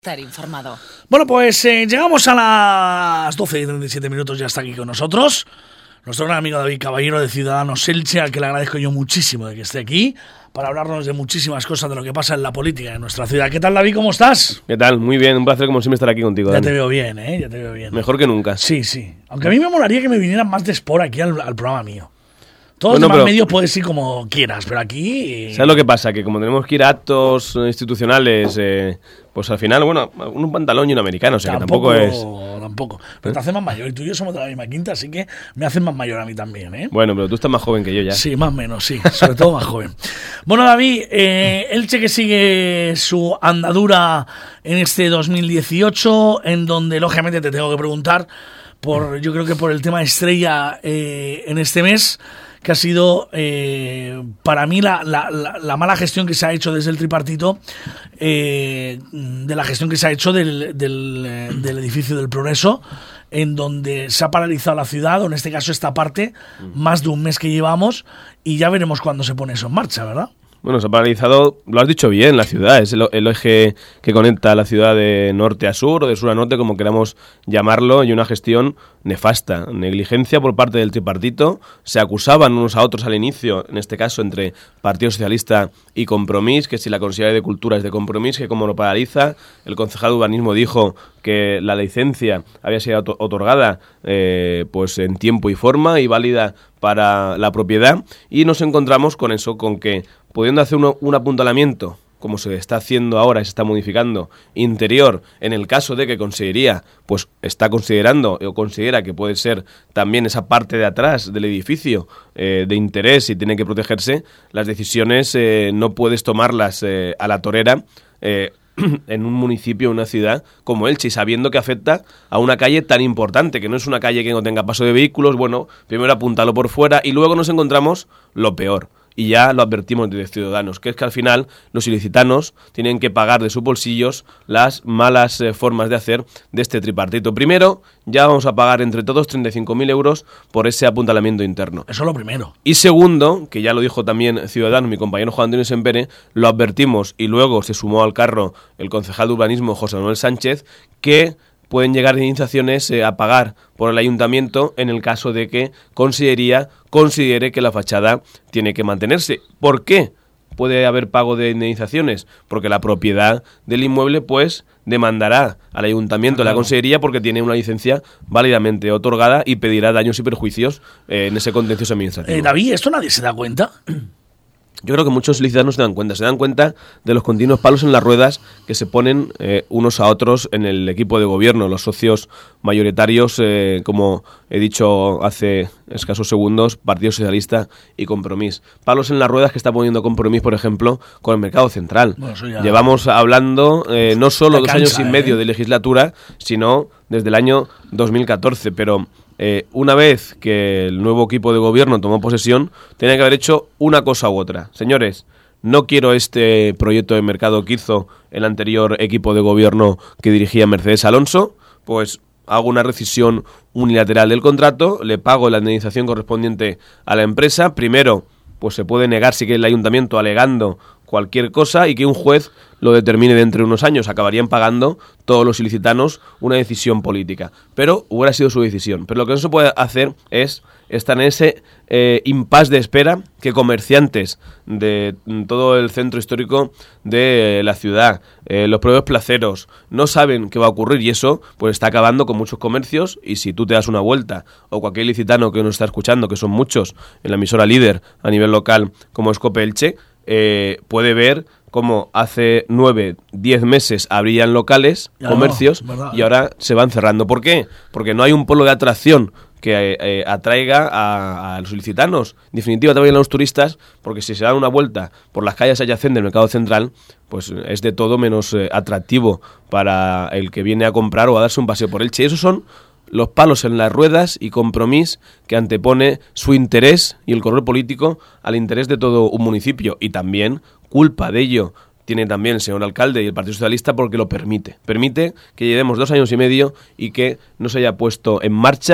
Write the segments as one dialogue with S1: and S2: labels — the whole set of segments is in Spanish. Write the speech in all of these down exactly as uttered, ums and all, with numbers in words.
S1: Estar informado.
S2: Bueno, pues eh, llegamos a las doce y treinta y siete minutos, ya está aquí con nosotros nuestro gran amigo David Caballero de Ciudadanos Elche, al que le agradezco yo muchísimo de que esté aquí para hablarnos de muchísimas cosas de lo que pasa en la política de nuestra ciudad. ¿Qué tal, David? ¿Cómo estás?
S3: ¿Qué tal? Muy bien, un placer como siempre estar aquí contigo,
S2: Ya
S3: Dani.
S2: te veo bien, ¿eh? Ya te veo bien.
S3: Mejor que nunca.
S2: Sí, sí. Aunque a mí me molaría que me vinieran más de Sport aquí al, al programa mío. Todos
S3: Bueno,
S2: los demás
S3: pero-
S2: medios puedes ir como quieras, pero aquí... eh,
S3: ¿Sabes lo que pasa? Que como tenemos que ir a actos institucionales, eh, pues al final, bueno, un pantalón y un americano, o sea que tampoco es...
S2: Tampoco. Pero te hace más mayor. Y tú y yo somos de la misma quinta, así que me hacen más mayor a mí también, ¿eh?
S3: Bueno, pero tú estás más joven que yo ya.
S2: Sí, más o menos, sí. Sobre todo más joven. Bueno, David, eh, Elche que sigue su andadura en este dos mil dieciocho, en donde, lógicamente, te tengo que preguntar, por yo creo que por el tema estrella eh, en este mes, que ha sido, eh, para mí, la, la, la, la mala gestión que se ha hecho desde el tripartito, eh, de la gestión que se ha hecho del, del, eh, del edificio del Progreso, en donde se ha paralizado la ciudad, o en este caso esta parte, más de un mes que llevamos, y ya veremos cuándo se pone eso en marcha, ¿verdad?
S3: Bueno, se ha paralizado, lo has dicho bien, la ciudad. Es el, el eje que conecta la ciudad de norte a sur o de sur a norte, como queramos llamarlo, y una gestión nefasta. Negligencia por parte del tripartito. Se acusaban unos a otros al inicio, en este caso entre Partido Socialista y Compromís, que si la Consejería de Cultura es de Compromís, que como lo paraliza. El concejal de Urbanismo dijo que la licencia había sido otor- otorgada eh, pues en tiempo y forma y válida para la propiedad, y nos encontramos con eso, con que pudiendo hacer uno, un apuntalamiento, como se está haciendo ahora y se está modificando, interior, en el caso de que Consellería pues está considerando o considera que puede ser también esa parte de atrás del edificio eh, de interés y tiene que protegerse, las decisiones eh, no puedes tomarlas eh, a la torera, eh, en un municipio, una ciudad como Elche, y sabiendo que afecta a una calle tan importante, que no es una calle que no tenga paso de vehículos. Bueno, primero apúntalo por fuera y luego nos encontramos lo peor. Y ya lo advertimos desde Ciudadanos, que es que al final los ilicitanos tienen que pagar de sus bolsillos las malas eh, formas de hacer de este tripartito. Primero, ya vamos a pagar entre todos treinta y cinco mil euros por ese apuntalamiento interno.
S2: Eso es lo primero.
S3: Y segundo, que ya lo dijo también Ciudadanos, mi compañero Juan Antonio Sempere, lo advertimos y luego se sumó al carro el concejal de Urbanismo José Manuel Sánchez, que pueden llegar indemnizaciones eh, a pagar por el ayuntamiento en el caso de que Consellería considere que la fachada tiene que mantenerse. ¿Por qué puede haber pago de indemnizaciones? Porque la propiedad del inmueble pues demandará al ayuntamiento, a la Consellería, porque tiene una licencia válidamente otorgada y pedirá daños y perjuicios eh, en ese contencioso administrativo.
S2: Eh, David, ¿esto nadie se da cuenta?
S3: Yo creo que muchos licitanos se dan cuenta, se dan cuenta de los continuos palos en las ruedas que se ponen eh, unos a otros en el equipo de gobierno, los socios mayoritarios, eh, como he dicho hace escasos segundos, Partido Socialista y Compromís. Palos en las ruedas que está poniendo Compromís, por ejemplo, con el mercado central.
S2: Bueno, eso ya-
S3: Llevamos hablando eh, no solo
S2: Ya
S3: dos
S2: cansa,
S3: años y
S2: ¿eh?
S3: medio de legislatura, sino desde el año dos mil catorce, pero... Eh, una vez que el nuevo equipo de gobierno tomó posesión, tenía que haber hecho una cosa u otra. Señores, no quiero este proyecto de mercado que hizo el anterior equipo de gobierno que dirigía Mercedes Alonso, pues hago una rescisión unilateral del contrato, le pago la indemnización correspondiente a la empresa. Primero, pues se puede negar si quiere el ayuntamiento alegando cualquier cosa y que un juez lo determine dentro de unos años. Acabarían pagando todos los ilicitanos una decisión política. Pero hubiera sido su decisión. Pero lo que no se puede hacer es estar en ese eh, impasse de espera que comerciantes de todo el centro histórico de la ciudad, eh, los propios placeros, no saben qué va a ocurrir, y eso pues está acabando con muchos comercios. Y si tú te das una vuelta, o cualquier ilicitano que nos está escuchando, que son muchos en la emisora líder a nivel local como Escope Elche, eh, puede ver cómo hace nueve, diez meses abrían locales,
S2: Ya
S3: comercios,
S2: no, ¿verdad?
S3: y ahora se van cerrando. ¿Por qué? Porque no hay un polo de atracción que eh, atraiga a, a los ilicitanos. En definitiva, también a los turistas, porque si se dan una vuelta por las calles adyacentes del mercado central, pues es de todo menos eh, atractivo para el que viene a comprar o a darse un paseo por Elche. Y esos son los palos en las ruedas y Compromís que antepone su interés y el color político al interés de todo un municipio. Y también culpa de ello tiene también el señor alcalde y el Partido Socialista, porque lo permite. Permite que llevemos dos años y medio y que no se haya puesto en marcha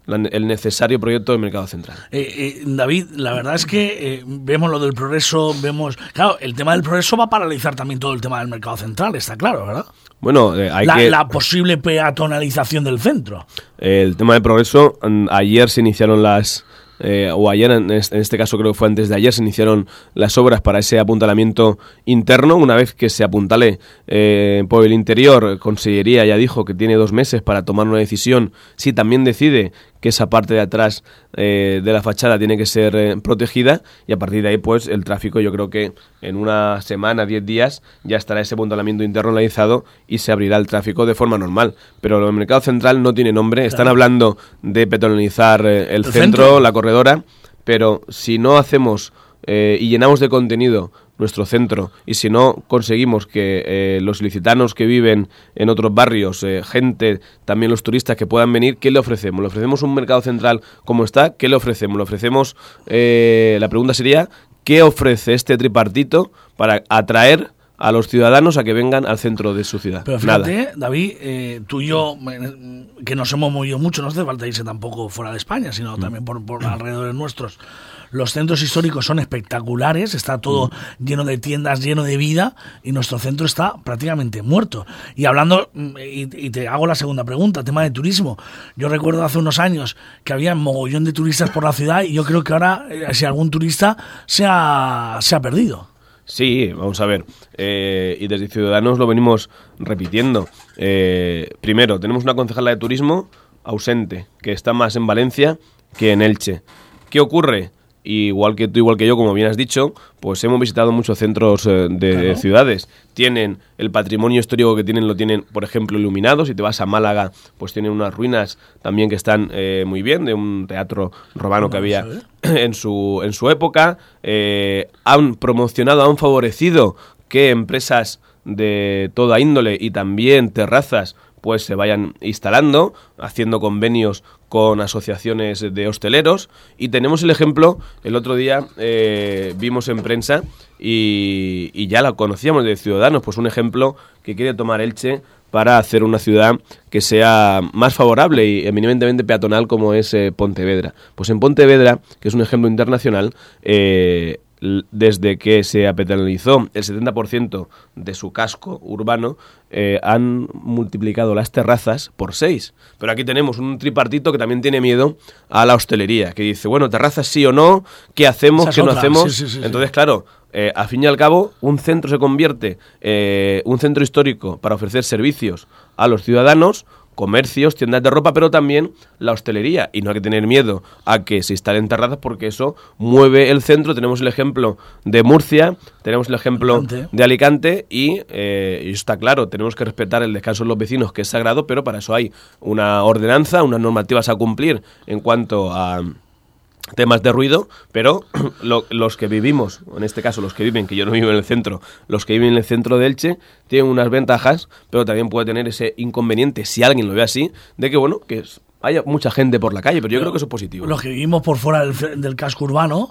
S3: la, el necesario proyecto del mercado central.
S2: Eh, eh, David, la verdad es que eh, vemos lo del progreso, vemos... Claro, el tema del progreso va a paralizar también todo el tema del mercado central, está claro, ¿verdad?
S3: Bueno, eh, hay
S2: la,
S3: que...
S2: La posible peatonalización del centro.
S3: Eh, el tema del progreso, ayer se iniciaron las... Eh, o ayer, en este, en este caso creo que fue antes de ayer, se iniciaron las obras para ese apuntalamiento interno. Una vez que se apuntale eh, por el interior, Consellería ya dijo que tiene dos meses para tomar una decisión, si también decide que esa parte de atrás eh, de la fachada tiene que ser eh, protegida, y a partir de ahí pues el tráfico, yo creo que en una semana, diez días, ya estará ese apuntalamiento interno realizado y se abrirá el tráfico de forma normal. Pero el mercado central no tiene nombre, están claro. hablando de peatonalizar eh, el, el centro, centro, la corredora, pero si no hacemos eh, y llenamos de contenido nuestro centro, y si no conseguimos que eh, los ilicitanos que viven en otros barrios, eh, gente, también los turistas que puedan venir, ¿qué le ofrecemos? ¿Le ofrecemos un mercado central como está? ¿Qué le ofrecemos? ¿Le ofrecemos, eh, la pregunta sería, ¿qué ofrece este tripartito para atraer a los ciudadanos a que vengan al centro de su ciudad?
S2: Pero fíjate, Nada. David, eh, tú y yo, que nos hemos movido mucho, no hace falta irse tampoco fuera de España, sino mm. también por, por alrededores nuestros. Los centros históricos son espectaculares, está todo mm. lleno de tiendas, lleno de vida, y nuestro centro está prácticamente muerto. Y hablando, y, y te hago la segunda pregunta, tema de turismo. Yo recuerdo hace unos años que había un mogollón de turistas por la ciudad, y yo creo que ahora, si algún turista se ha, se ha perdido.
S3: Sí, vamos a ver, eh, y desde Ciudadanos lo venimos repitiendo. Eh, primero, tenemos una concejala de turismo ausente, que está más en Valencia que en Elche. ¿Qué ocurre? Igual que tú, igual que yo, como bien has dicho, pues hemos visitado muchos centros eh, de claro. ciudades. Tienen el patrimonio histórico que tienen, lo tienen, por ejemplo, iluminado. Si te vas a Málaga, pues tienen unas ruinas también que están eh, muy bien, de un teatro romano no, que había ¿sabes? en su en su época. Eh, han promocionado, han favorecido que empresas de toda índole y también terrazas pues se vayan instalando, haciendo convenios con asociaciones de hosteleros. Y tenemos el ejemplo, el otro día eh, vimos en prensa y, y ya la conocíamos de Ciudadanos, pues un ejemplo que quiere tomar Elche para hacer una ciudad que sea más favorable y eminentemente peatonal, como es eh, Pontevedra. Pues en Pontevedra, que es un ejemplo internacional, eh, desde que se peatonalizó el setenta por ciento de su casco urbano, eh, han multiplicado las terrazas por seis. Pero aquí tenemos un tripartito que también tiene miedo a la hostelería, que dice, bueno, terrazas sí o no, ¿qué hacemos, qué no hacemos? Sí, sí, sí, Entonces, sí. claro, eh, al fin y al cabo, un centro se convierte, eh, un centro histórico para ofrecer servicios a los ciudadanos, comercios, tiendas de ropa, pero también la hostelería. Y no hay que tener miedo a que se instalen terrazas, porque eso mueve el centro. Tenemos el ejemplo de Murcia, tenemos el ejemplo Alicante. de Alicante y, eh, y está claro, tenemos que respetar el descanso de los vecinos, que es sagrado, pero para eso hay una ordenanza, unas normativas a cumplir en cuanto a temas de ruido, pero lo, los que vivimos, en este caso los que viven, que yo no vivo en el centro, los que viven en el centro de Elche, tienen unas ventajas, pero también puede tener ese inconveniente, si alguien lo ve así, de que, bueno, que haya mucha gente por la calle, pero yo pero creo que eso es positivo.
S2: Los que vivimos por fuera del, del casco urbano,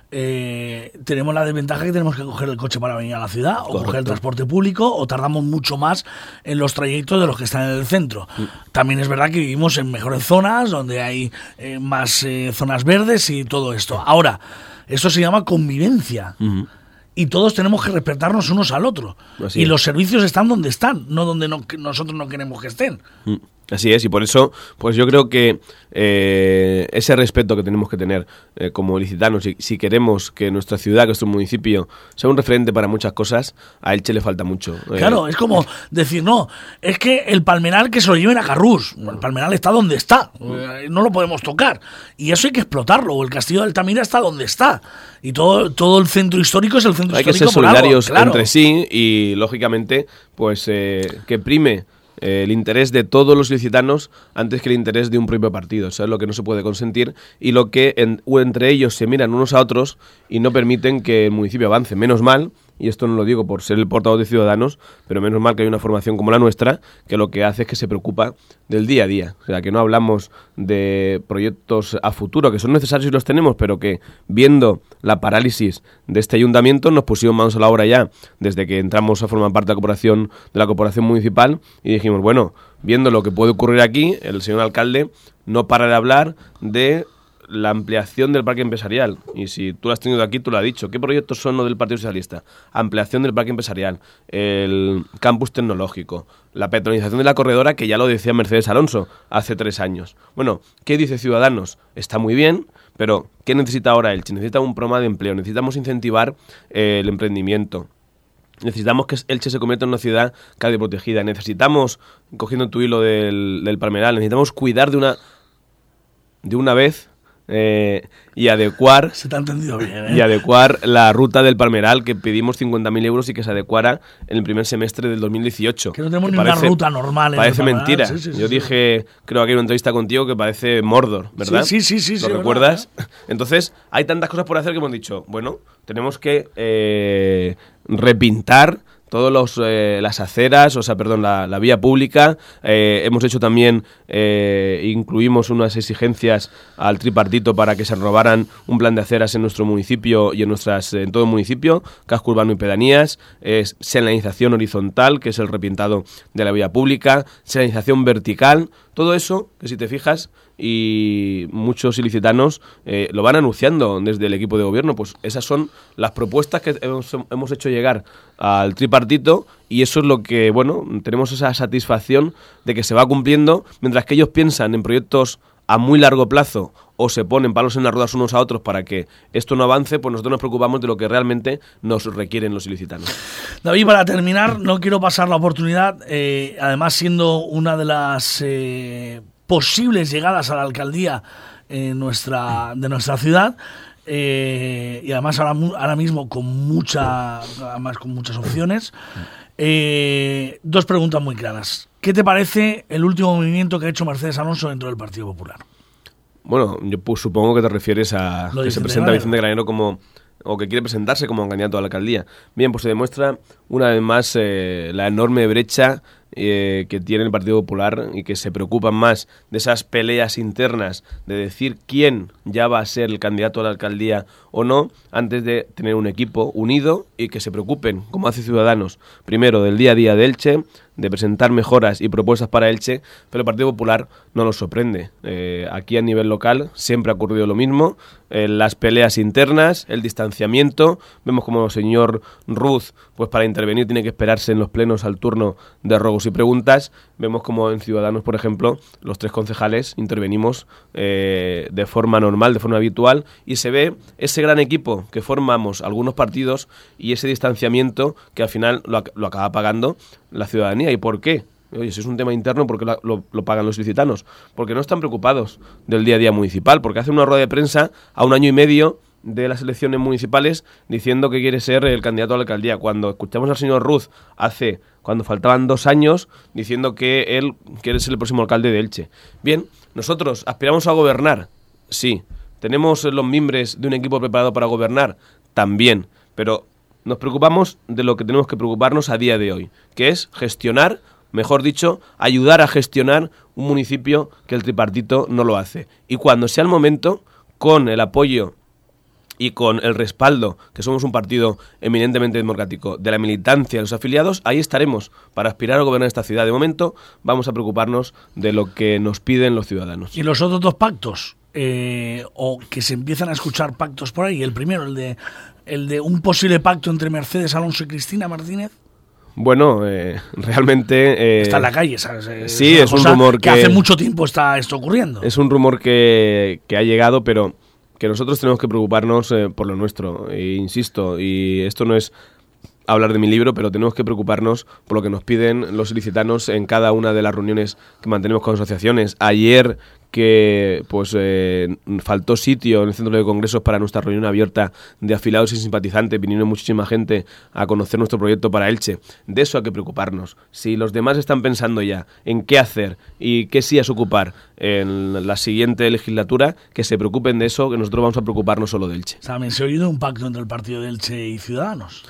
S2: eh, tenemos la desventaja que tenemos que coger el coche para venir a la ciudad, Correcto. o coger el transporte público, o tardamos mucho más en los trayectos de los que están en el centro. Mm. También es verdad que vivimos en mejores zonas, donde hay eh, más eh, zonas verdes y todo esto. Ahora, eso se llama convivencia. Mm-hmm. Y todos tenemos que respetarnos unos al otro. Así y es. Los servicios están donde están, no donde no, nosotros no queremos que estén.
S3: Mm. Así es, y por eso pues yo creo que eh, ese respeto que tenemos que tener eh, como ilicitanos, si, si queremos que nuestra ciudad, que nuestro municipio sea un referente para muchas cosas, a Elche le falta mucho.
S2: Eh. Claro, es como decir, no, es que el Palmeral que se lo lleven a Carrús, el Palmeral está donde está, eh, no lo podemos tocar, y eso hay que explotarlo, o el Castillo de Altamira está donde está, y todo, todo el centro histórico es el centro
S3: hay
S2: histórico.
S3: Hay que ser solidarios
S2: claro.
S3: entre sí y, lógicamente, pues eh, que prime Eh, el interés de todos los ilicitanos antes que el interés de un propio partido. Eso es lo que no se puede consentir y lo que en, entre ellos se miran unos a otros y no permiten que el municipio avance. Menos mal y esto no lo digo por ser el portavoz de Ciudadanos, pero menos mal que hay una formación como la nuestra, que lo que hace es que se preocupa del día a día. O sea, que no hablamos de proyectos a futuro, que son necesarios y los tenemos, pero que viendo la parálisis de este ayuntamiento nos pusimos manos a la obra ya, desde que entramos a formar parte de la corporación, de la corporación municipal, y dijimos, bueno, viendo lo que puede ocurrir aquí, el señor alcalde no para de hablar de la ampliación del parque empresarial. Y si tú lo has tenido aquí, tú lo has dicho. ¿Qué proyectos son los del Partido Socialista? Ampliación del parque empresarial, el campus tecnológico, la peatonalización de la corredora, que ya lo decía Mercedes Alonso hace tres años. Bueno, ¿qué dice Ciudadanos? Está muy bien, pero ¿qué necesita ahora Elche? Necesita un programa de empleo, necesitamos incentivar eh, el emprendimiento. Necesitamos que Elche se convierta en una ciudad cálido protegida. Necesitamos, cogiendo tu hilo del, del Palmeral, necesitamos cuidar de una de una vez eh, y adecuar
S2: se te ha entendido bien, ¿eh?
S3: y adecuar la ruta del Palmeral, que pedimos cincuenta mil euros y que se adecuara en el primer semestre del dos mil dieciocho.
S2: Que no tenemos
S3: que
S2: ni
S3: parece,
S2: una ruta normal. En
S3: parece
S2: el Palmeral.
S3: mentira.
S2: Sí, sí, sí,
S3: Yo
S2: sí.
S3: dije, creo que hay una entrevista contigo que parece Mordor, ¿verdad?
S2: Sí, sí, sí. sí
S3: ¿Lo
S2: sí,
S3: recuerdas?
S2: ¿verdad?
S3: Entonces, hay tantas cosas por hacer que hemos dicho, bueno, tenemos que eh, repintar todos los eh, las aceras, o sea, perdón, la, la vía pública. Eh, hemos hecho también, eh, incluimos unas exigencias al tripartito para que se renovaran un plan de aceras en nuestro municipio y en nuestras en todo el municipio, casco urbano y pedanías, es señalización horizontal, que es el repintado de la vía pública, señalización vertical, todo eso, que si te fijas, y muchos ilicitanos eh, lo van anunciando desde el equipo de gobierno, pues esas son las propuestas que hemos, hemos hecho llegar al tripartito, y eso es lo que, bueno, tenemos esa satisfacción de que se va cumpliendo, mientras que ellos piensan en proyectos a muy largo plazo o se ponen palos en las ruedas unos a otros para que esto no avance, pues nosotros nos preocupamos de lo que realmente nos requieren los ilicitanos.
S2: David, para terminar, no quiero pasar la oportunidad, eh, además siendo una de las eh, posibles llegadas a la alcaldía en nuestra, de nuestra ciudad, eh, y además ahora, ahora mismo con mucha, además con muchas opciones, eh, dos preguntas muy claras. ¿Qué te parece el último movimiento que ha hecho Mercedes Alonso dentro del Partido Popular?
S3: Bueno, yo pues, supongo que te refieres a
S2: Lo
S3: que se presenta Vicente Granero como, o que quiere presentarse como candidato a la alcaldía. Bien, pues se demuestra una vez más eh, la enorme brecha eh, que tiene el Partido Popular, y que se preocupan más de esas peleas internas, de decir quién ya va a ser el candidato a la alcaldía o no, antes de tener un equipo unido y que se preocupen, como hace Ciudadanos, primero del día a día de Elche, de presentar mejoras y propuestas para Elche, pero el Partido Popular no nos sorprende. Eh, aquí a nivel local siempre ha ocurrido lo mismo, eh, las peleas internas, el distanciamiento. Vemos como el señor Ruz, pues para intervenir tiene que esperarse en los plenos al turno de ruegos y preguntas. Vemos como en Ciudadanos, por ejemplo, los tres concejales intervenimos eh, de forma normal, de forma habitual, y se ve ese gran equipo que formamos algunos partidos y ese distanciamiento que al final lo, lo acaba pagando la ciudadanía. ¿Y por qué? Oye, si es un tema interno, ¿por qué lo, lo, lo pagan los ilicitanos? Porque no están preocupados del día a día municipal, porque hacen una rueda de prensa a un año y medio de las elecciones municipales diciendo que quiere ser el candidato a la alcaldía, cuando escuchamos al señor Ruz hace, cuando faltaban dos años, diciendo que él quiere ser el próximo alcalde de Elche. Bien, nosotros aspiramos a gobernar, sí. ¿Tenemos los mimbres de un equipo preparado para gobernar? También, pero nos preocupamos de lo que tenemos que preocuparnos a día de hoy, que es gestionar, mejor dicho, ayudar a gestionar un municipio que el tripartito no lo hace. Y cuando sea el momento, con el apoyo y con el respaldo, que somos un partido eminentemente democrático, de la militancia de los afiliados, ahí estaremos para aspirar a gobernar esta ciudad. De momento vamos a preocuparnos de lo que nos piden los ciudadanos.
S2: ¿Y los otros dos pactos? Eh, o que se empiezan a escuchar pactos por ahí. El primero, el de el de un posible pacto entre Mercedes Alonso y Cristina Martínez.
S3: Bueno, eh, realmente... Eh,
S2: está en la calle, ¿sabes? Es
S3: sí, es un rumor
S2: que... que hace mucho tiempo está esto ocurriendo.
S3: Es un rumor que, que ha llegado, pero que nosotros tenemos que preocuparnos eh, por lo nuestro. E insisto, y esto no es hablar de mi libro, pero tenemos que preocuparnos por lo que nos piden los ilicitanos en cada una de las reuniones que mantenemos con asociaciones. Ayer que pues eh, faltó sitio en el centro de congresos para nuestra reunión abierta de afiliados y simpatizantes, vinieron muchísima gente a conocer nuestro proyecto para Elche. De eso hay que preocuparnos. Si los demás están pensando ya en qué hacer y qué sillas ocupar en la siguiente legislatura, que se preocupen de eso, que nosotros vamos a preocuparnos solo de Elche.
S2: También se ha oído un pacto entre el partido de Elche y Ciudadanos.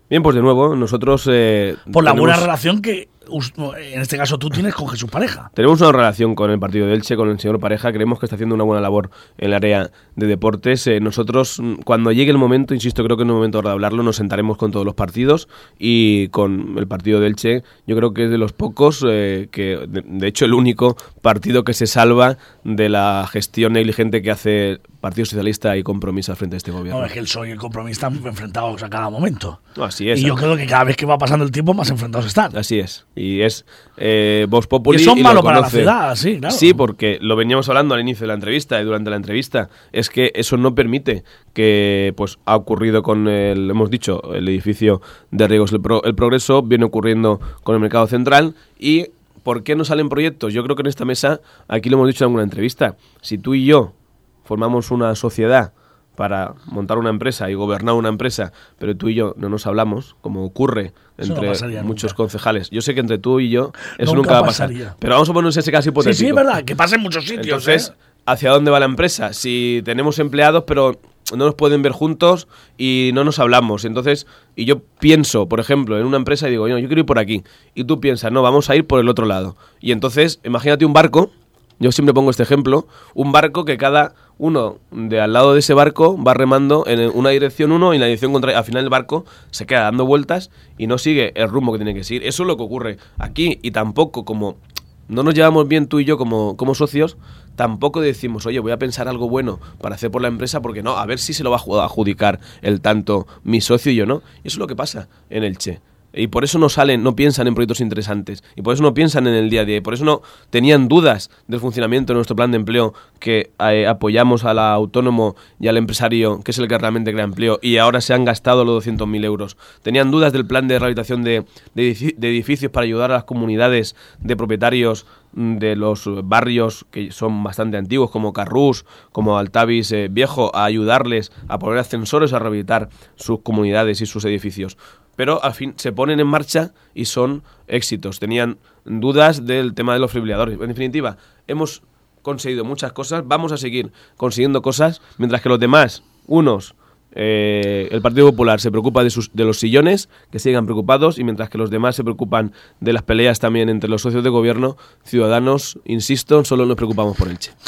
S3: Bien, pues de nuevo, nosotros... Eh,
S2: Por la
S3: tenemos,
S2: buena relación que, en este caso, tú tienes con Jesús Pareja.
S3: Tenemos una relación con el partido de Elche, con el señor Pareja. Creemos que está haciendo una buena labor en el área de deportes. Eh, nosotros, cuando llegue el momento, insisto, creo que es el momento de hablarlo, nos sentaremos con todos los partidos y con el partido de Elche. Yo creo que es de los pocos, eh, que de, de hecho el único partido que se salva de la gestión negligente que hace Partido Socialista y Compromís al frente de este gobierno.
S2: No, es que el P S O E y el Compromís están enfrentados a cada momento.
S3: No, así es.
S2: Y yo creo que cada vez que va pasando el tiempo, más enfrentados están.
S3: Así es. Y es eh, Vox Populi.
S2: Y son
S3: y
S2: malos
S3: lo
S2: para la
S3: conoce.
S2: ciudad, sí, claro.
S3: Sí, porque lo veníamos hablando al inicio de la entrevista y durante la entrevista. Es que eso no permite que, pues, ha ocurrido con el, hemos dicho, el edificio de Riegos el, Pro, el Progreso, viene ocurriendo con el Mercado Central. Y ¿por qué no salen proyectos? Yo creo que en esta mesa, aquí lo hemos dicho en alguna entrevista, si tú y yo formamos una sociedad para montar una empresa y gobernar una empresa, pero tú y yo no nos hablamos, como ocurre entre no muchos nunca. concejales. Yo sé que entre tú y yo eso nunca, nunca va a pasar. Pasaría. Pero vamos a ponernos ese caso hipotético.
S2: Sí, sí, es verdad, que pasa en muchos sitios.
S3: Entonces,
S2: ¿eh?
S3: ¿hacia dónde va la empresa? Si tenemos empleados, pero no nos pueden ver juntos y no nos hablamos. Entonces, y yo pienso, por ejemplo, en una empresa y digo, no, yo quiero ir por aquí. Y tú piensas, no, vamos a ir por el otro lado. Y entonces, imagínate un barco. Yo siempre pongo este ejemplo, un barco que cada uno de al lado de ese barco va remando en una dirección uno y en la dirección contraria. Al final el barco se queda dando vueltas y no sigue el rumbo que tiene que seguir. Eso es lo que ocurre aquí y tampoco, como no nos llevamos bien tú y yo como, como socios, tampoco decimos, oye, voy a pensar algo bueno para hacer por la empresa porque no, a ver si se lo va a adjudicar el tanto mi socio y yo, ¿no? Y eso es lo que pasa en Elche. Y por eso no salen, no piensan en proyectos interesantes. Y por eso no piensan en el día a día. Y por eso no tenían dudas del funcionamiento de nuestro plan de empleo, que eh, apoyamos al autónomo y al empresario, que es el que realmente crea empleo. Y ahora se han gastado los doscientos mil euros. Tenían dudas del plan de rehabilitación de, de, de edificios para ayudar a las comunidades de propietarios de los barrios que son bastante antiguos, como Carrús, como Altavis eh, Viejo, a ayudarles a poner ascensores a rehabilitar sus comunidades y sus edificios. Pero al fin se ponen en marcha y son éxitos. Tenían dudas del tema de los fibriladores. En definitiva, hemos conseguido muchas cosas, vamos a seguir consiguiendo cosas, mientras que los demás, unos, eh, el Partido Popular se preocupa de, sus, de los sillones, que sigan preocupados, y mientras que los demás se preocupan de las peleas también entre los socios de gobierno, Ciudadanos, insisto, solo nos preocupamos por Elche.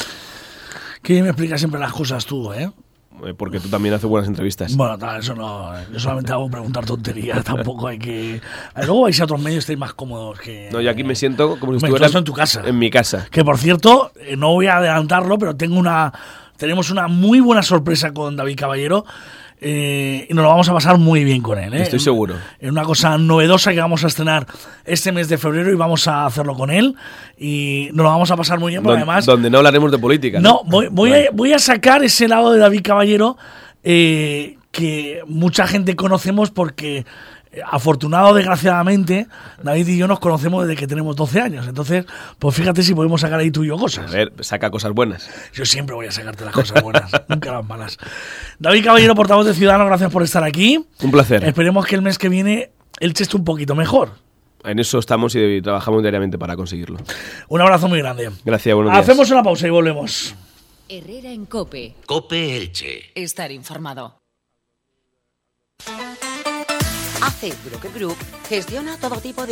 S2: Que me explicas siempre las cosas tú, ¿eh?
S3: Porque tú también haces buenas entrevistas.
S2: Bueno, tal, eso no. Yo solamente hago preguntar tonterías. Tampoco hay que. Luego vais a otros medios, estáis más cómodos que.
S3: No, yo aquí me siento como si
S2: me
S3: estuviera
S2: en tu casa.
S3: En mi casa.
S2: Que por cierto, no voy a adelantarlo, pero tengo una. Tenemos una muy buena sorpresa con David Caballero. Eh, y nos lo vamos a pasar muy bien con él, ¿eh?
S3: Estoy seguro.
S2: Es una cosa novedosa que vamos a estrenar este mes de febrero y vamos a hacerlo con él y nos lo vamos a pasar muy bien, porque
S3: Don,
S2: además...
S3: Donde no hablaremos de política.
S2: No, voy, voy, vale. a, voy a sacar ese lado de David Caballero eh, que mucha gente conocemos porque... Afortunado o desgraciadamente, David y yo nos conocemos desde que tenemos doce años. Entonces, pues fíjate si podemos sacar ahí tú y yo cosas.
S3: A ver, saca cosas buenas.
S2: Yo siempre voy a sacarte las cosas buenas, nunca las malas. David Caballero, portavoz de Ciudadanos, gracias por estar aquí.
S3: Un placer.
S2: Esperemos que el mes que viene Elche esté un poquito mejor.
S3: En eso estamos y trabajamos diariamente para conseguirlo.
S2: Un abrazo muy grande.
S3: Gracias, buenos días.
S2: Hacemos una pausa y volvemos.
S1: Herrera en COPE.
S4: COPE Elche.
S1: Estar informado. A C Broker Group gestiona todo tipo de